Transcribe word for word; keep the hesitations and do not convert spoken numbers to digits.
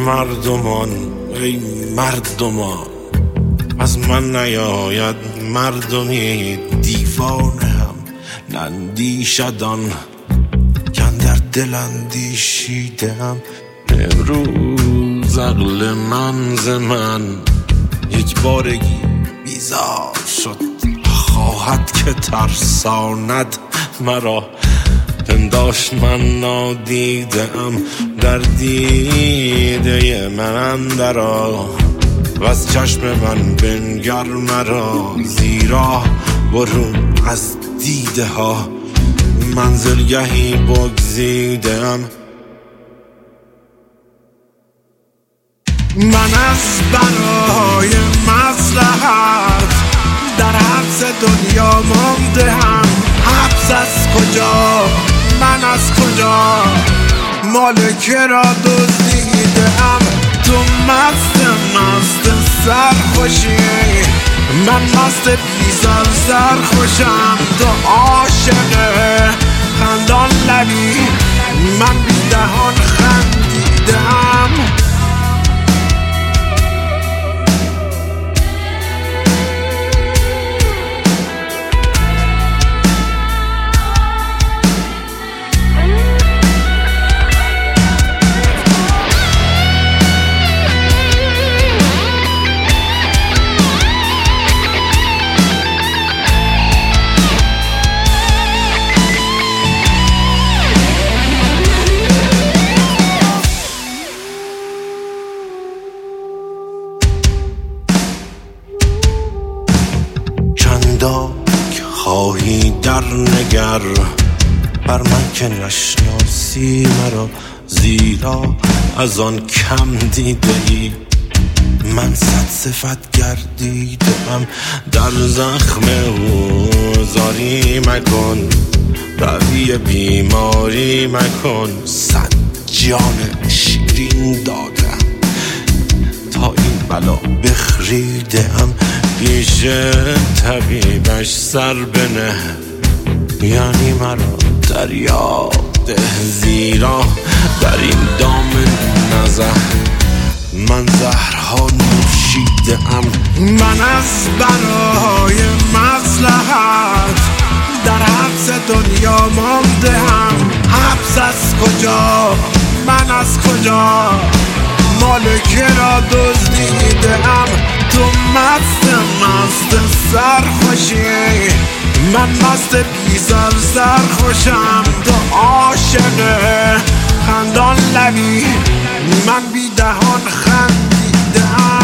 مردمان ای مردمان، از من نیاید مردمی دیوانه هم نندیشدان کاندر دل اندیشیدم. امروز عقل من ز من یک بارگی بیزار شد، خواهد که ترساند مرا. پنداشت من نادیدم در دیده من اندرا، و از چشم من بنگر مرا، زیرا برون از دیده ها منزلگهی بگزیدم. من از برای مصلحت در حبس دنیا مانده هم. حبس از کجا؟ من از کجا؟ مالکه را دزدیدم. تو مست مست سرخوشی، من مست بیزار سرخوشم. تو عاشق خندان لبی، من بی دهان خندیدم. خواهی در نگر بر من که نشناسی مرا، زیرا از آن کم دیده ای من صد صفت گردیدم. در زخم او زاری مکن، روی بیماری مکن. صد جان شیرین دادم تا این بلا بخریدم. پیش طبیبش سر بنه، یعنی مرا دریا ده، زیرا در این دام نزه من زهرها نوشیدم. من از برای مصلحت در حبس دنیا مانده هم. حبس از کجا؟ من از کجا؟ مالکه را دزدیدم. تو مست مست سرخوشی، من مست بیزار سرخوشم. تو عاشق خندان لبی، من بی دهان خندیدم.